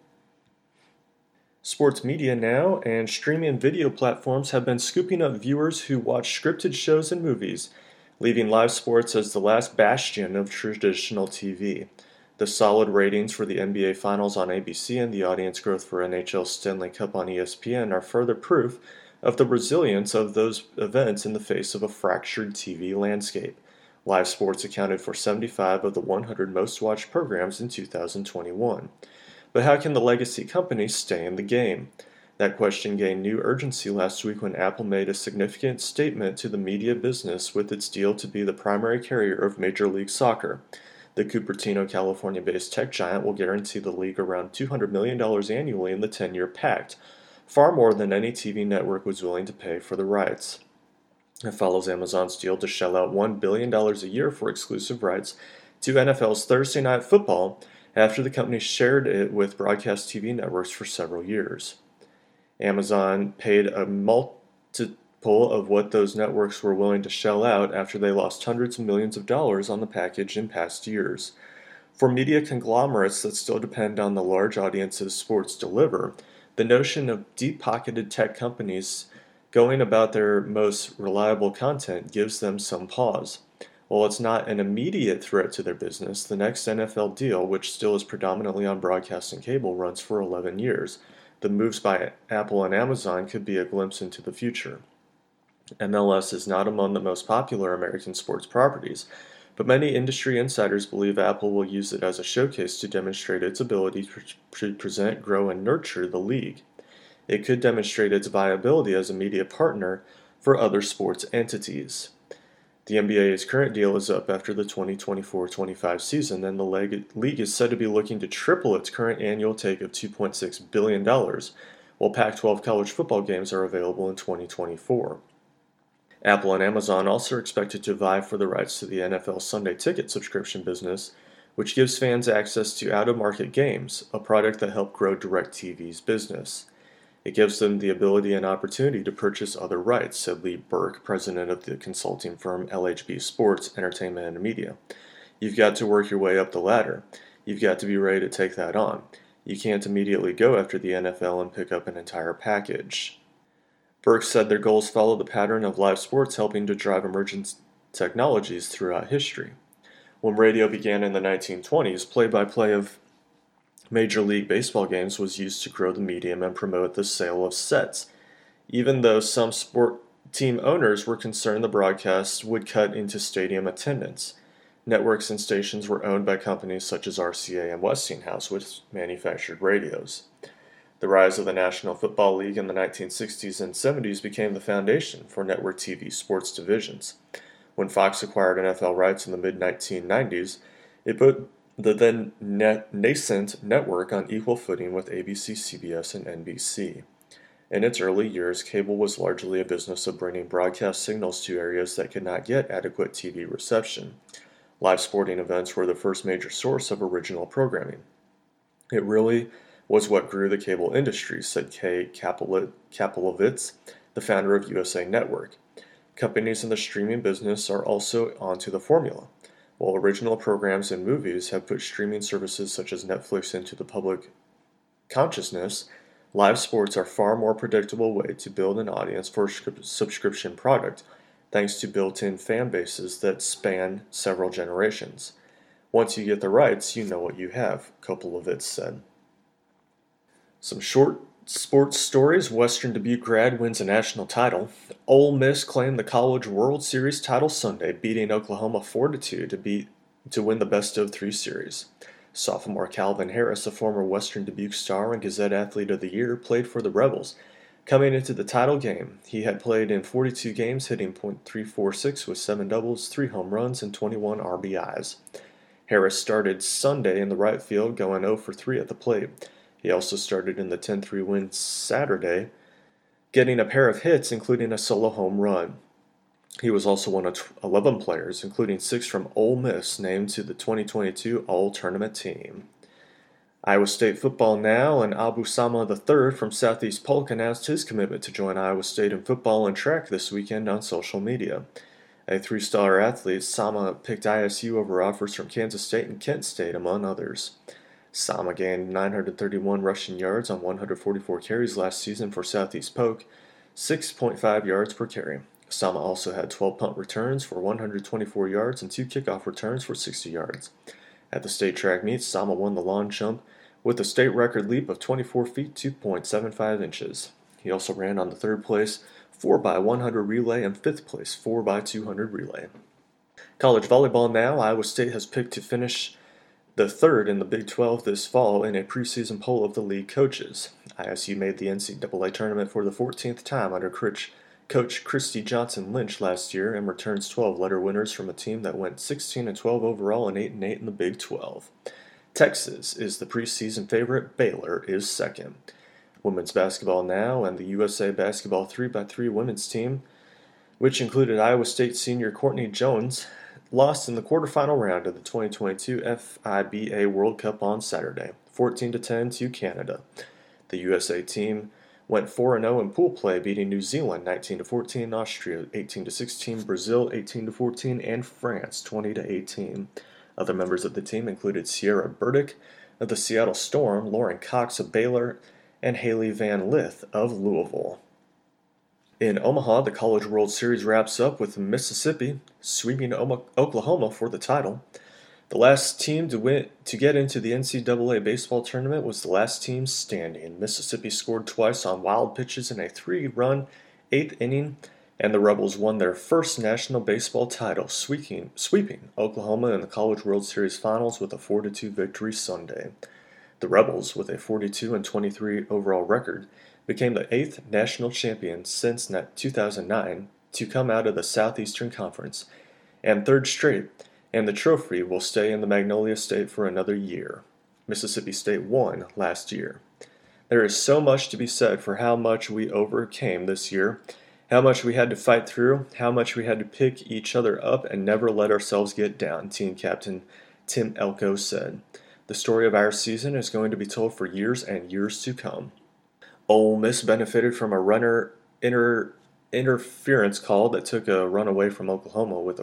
Sports media now and streaming video platforms have been scooping up viewers who watch scripted shows and movies, leaving live sports as the last bastion of traditional TV. The solid ratings for the NBA Finals on ABC and the audience growth for NHL Stanley Cup on ESPN are further proof of the resilience of those events in the face of a fractured TV landscape. Live sports accounted for 75 of the 100 most watched programs in 2021. But how can the legacy companies stay in the game? That question gained new urgency last week when Apple made a significant statement to the media business with its deal to be the primary carrier of Major League Soccer. The Cupertino, California-based tech giant will guarantee the league around $200 million annually in the 10-year pact, far more than any TV network was willing to pay for the rights. It follows Amazon's deal to shell out $1 billion a year for exclusive rights to NFL's Thursday Night Football after the company shared it with broadcast TV networks for several years. Amazon paid a multiple of what those networks were willing to shell out after they lost hundreds of millions of dollars on the package in past years. For media conglomerates that still depend on the large audiences sports deliver, the notion of deep-pocketed tech companies going about their most reliable content gives them some pause. While it's not an immediate threat to their business, the next NFL deal, which still is predominantly on broadcast and cable, runs for 11 years. The moves by Apple and Amazon could be a glimpse into the future. MLS is not among the most popular American sports properties, but many industry insiders believe Apple will use it as a showcase to demonstrate its ability to present, grow, and nurture the league. It could demonstrate its viability as a media partner for other sports entities. The NBA's current deal is up after the 2024-25 season, and the league is said to be looking to triple its current annual take of $2.6 billion, while Pac-12 college football games are available in 2024. Apple and Amazon also are expected to vie for the rights to the NFL Sunday Ticket subscription business, which gives fans access to out-of-market games, a product that helped grow DirecTV's business. It gives them the ability and opportunity to purchase other rights, said Lee Burke, president of the consulting firm LHB Sports, Entertainment, and Media. You've got to work your way up the ladder. You've got to be ready to take that on. You can't immediately go after the NFL and pick up an entire package. Burke said their goals follow the pattern of live sports helping to drive emergent technologies throughout history. When radio began in the 1920s, play-by-play of Major League Baseball games was used to grow the medium and promote the sale of sets, even though some sport team owners were concerned the broadcasts would cut into stadium attendance. Networks and stations were owned by companies such as RCA and Westinghouse, which manufactured radios. The rise of the National Football League in the 1960s and 70s became the foundation for network TV sports divisions. When Fox acquired NFL rights in the mid-1990s, it put the then nascent network on equal footing with ABC, CBS, and NBC. In its early years, cable was largely a business of bringing broadcast signals to areas that could not get adequate TV reception. Live sporting events were the first major source of original programming. It really was what grew the cable industry, said Kay Kaplowitz, the founder of USA Network. Companies in the streaming business are also onto the formula. While original programs and movies have put streaming services such as Netflix into the public consciousness, live sports are a far more predictable way to build an audience for a subscription product, thanks to built-in fan bases that span several generations. Once you get the rights, you know what you have, Kaplowitz said. Some short sports stories. Western Dubuque grad wins a national title. Ole Miss claimed the College World Series title Sunday, beating Oklahoma 4-2 to win the best-of-3 series. Sophomore Calvin Harris, a former Western Dubuque star and Gazette Athlete of the Year, played for the Rebels. Coming into the title game, he had played in 42 games, hitting .346 with 7 doubles, 3 home runs, and 21 RBIs. Harris started Sunday in the right field, going 0 for 3 at the plate. He also started in the 10-3 win Saturday, getting a pair of hits, including a solo home run. He was also one of 11 players, including 6 from Ole Miss, named to the 2022 All-Tournament team. Iowa State football now, and Abu Sama III from Southeast Polk announced his commitment to join Iowa State in football and track this weekend on social media. A 3-star athlete, Sama picked ISU over offers from Kansas State and Kent State, among others. Sama gained 931 rushing yards on 144 carries last season for Southeast Polk, 6.5 yards per carry. Sama also had 12 punt returns for 124 yards and 2 kickoff returns for 60 yards. At the state track meets, Sama won the long jump with a state record leap of 24 feet 2.75 inches. He also ran on the 3rd place 4x100 relay and 5th place 4x200 relay. College volleyball now, Iowa State has picked to finish the 3rd in the Big 12 this fall in a preseason poll of the league coaches. ISU made the NCAA tournament for the 14th time under Coach Christy Johnson Lynch last year and returns 12 letter winners from a team that went 16-12 overall and 8-8 in the Big 12. Texas is the preseason favorite. Baylor is second. Women's basketball now, and the USA Basketball 3x3 women's team, which included Iowa State senior Courtney Jones, lost in the quarterfinal round of the 2022 FIBA World Cup on Saturday, 14-10 to Canada. The USA team went 4-0 in pool play, beating New Zealand 19-14, Austria 18-16, Brazil 18-14, and France 20-18. Other members of the team included Sierra Burdick of the Seattle Storm, Lauren Cox of Baylor, and Haley Van Lith of Louisville. In Omaha, the College World Series wraps up with Mississippi sweeping Oklahoma for the title. The last team to get into the NCAA baseball tournament was the last team standing. Mississippi scored twice on wild pitches in a 3-run 8th inning, And the Rebels won their first national baseball title, sweeping Oklahoma in the College World Series Finals with a 4-2 victory Sunday. The Rebels, with a 42-23 overall record, became the 8th national champion since 2009 to come out of the Southeastern Conference, and third straight, and the trophy will stay in the Magnolia State for another year. Mississippi State won last year. There is so much to be said for how much we overcame this year, how much we had to fight through, how much we had to pick each other up and never let ourselves get down, team captain Tim Elko said. The story of our season is going to be told for years and years to come. Ole Miss benefited from a runner interference call that took a run away from Oklahoma with a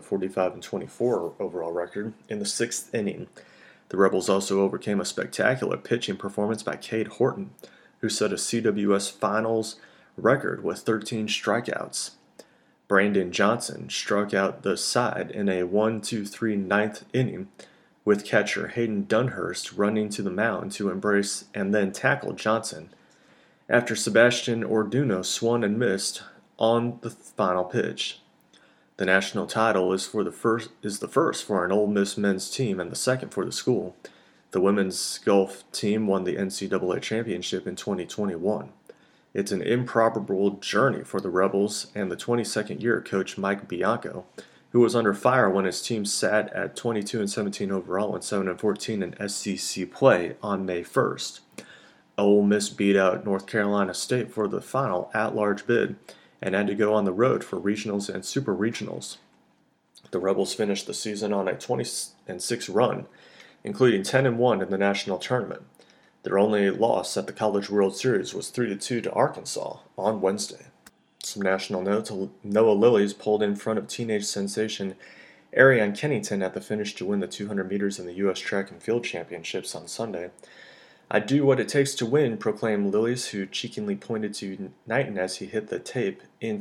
45-24 overall record in the 6th inning. The Rebels also overcame a spectacular pitching performance by Cade Horton, who set a CWS Finals record with 13 strikeouts. Brandon Johnson struck out the side in a 1-2-3 ninth inning, with catcher Hayden Dunhurst running to the mound to embrace and then tackle Johnson after Sebastian Orduno swung and missed on the final pitch. The national title is the first for an Ole Miss men's team and the second for the school. The women's golf team won the NCAA championship in 2021. It's an improbable journey for the Rebels and the 22nd year coach Mike Bianco, who was under fire when his team sat at 22-17 overall and 7-14 in SEC play on May 1st. Ole Miss beat out North Carolina State for the final at-large bid and had to go on the road for regionals and super regionals. The Rebels finished the season on a 20-6 run, including 10-1 in the national tournament. Their only loss at the College World Series was 3-2 to Arkansas on Wednesday. Some national notes: Noah Lillies pulled in front of teenage sensation Ariane Kennington at the finish to win the 200 meters in the U.S. Track and Field Championships on Sunday. "I do what it takes to win," proclaimed Lillies, who cheekily pointed to Knighton as he hit the tape in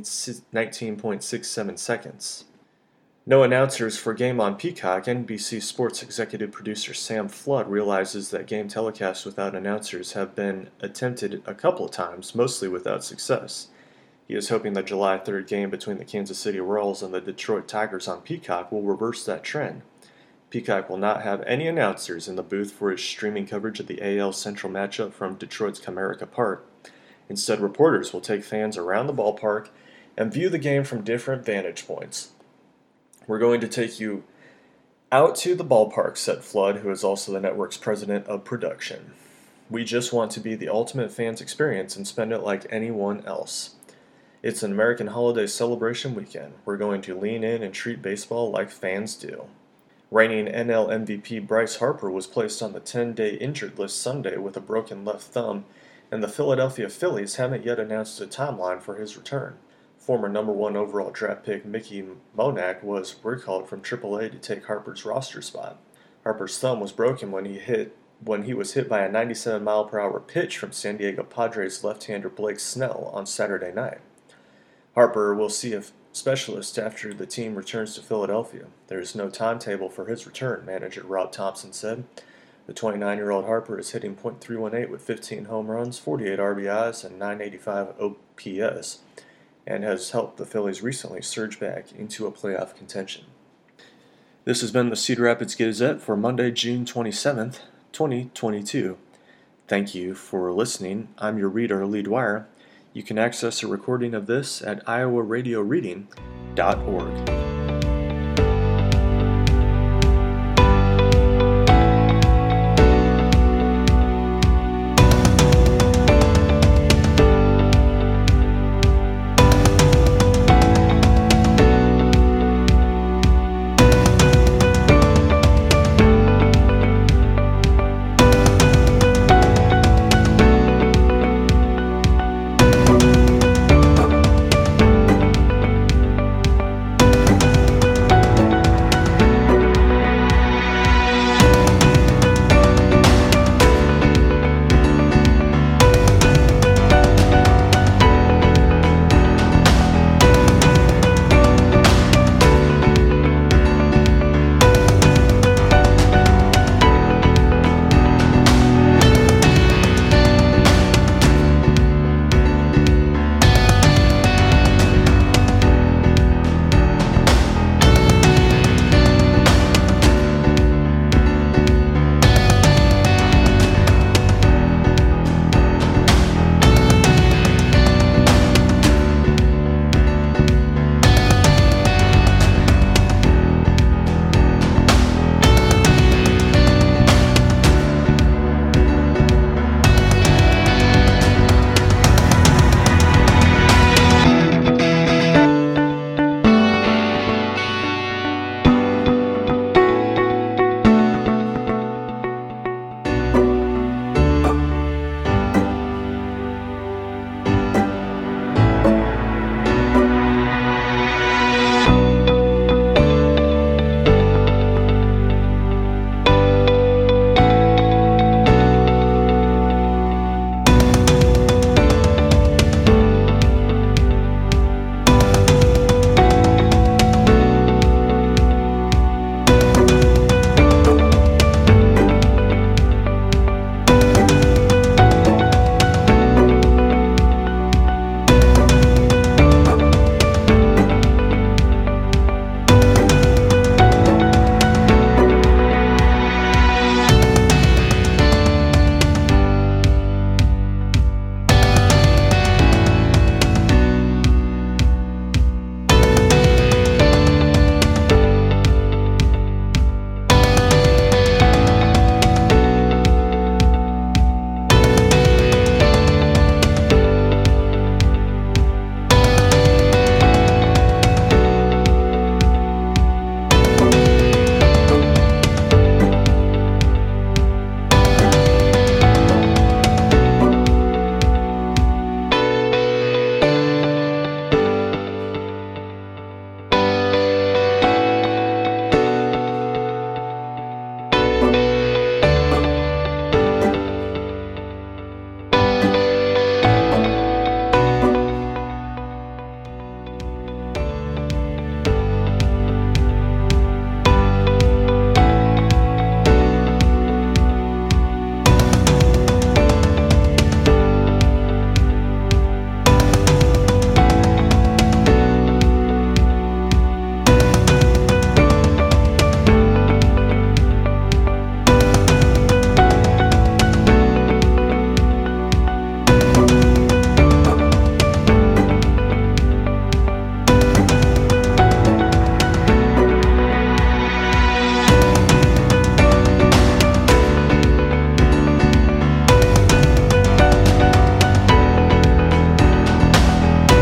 19.67 seconds. No announcers for Game on Peacock. NBC Sports executive producer Sam Flood realizes that game telecasts without announcers have been attempted a couple of times, mostly without success. He is hoping the July 3rd game between the Kansas City Royals and the Detroit Tigers on Peacock will reverse that trend. Peacock will not have any announcers in the booth for its streaming coverage of the AL Central matchup from Detroit's Comerica Park. Instead, reporters will take fans around the ballpark and view the game from different vantage points. "We're going to take you out to the ballpark," said Flood, who is also the network's president of production. "We just want to be the ultimate fans experience and spend it like anyone else. It's an American holiday celebration weekend. We're going to lean in and treat baseball like fans do." Reigning NL MVP Bryce Harper was placed on the 10-day injured list Sunday with a broken left thumb, and the Philadelphia Phillies haven't yet announced a timeline for his return. Former number 1 overall draft pick Mickey Moniak was recalled from AAA to take Harper's roster spot. Harper's thumb was broken when he was hit by a 97-mile-per-hour pitch from San Diego Padres left-hander Blake Snell on Saturday night. Harper will see a specialist after the team returns to Philadelphia. There is no timetable for his return, manager Rob Thompson said. The 29-year-old Harper is hitting .318 with 15 home runs, 48 RBIs, and .985 OPS, and has helped the Phillies recently surge back into a playoff contention. This has been the Cedar Rapids Gazette for Monday, June 27th, 2022. Thank you for listening. I'm your reader, Lee Dwyer. You can access a recording of this at iowaradioreading.org.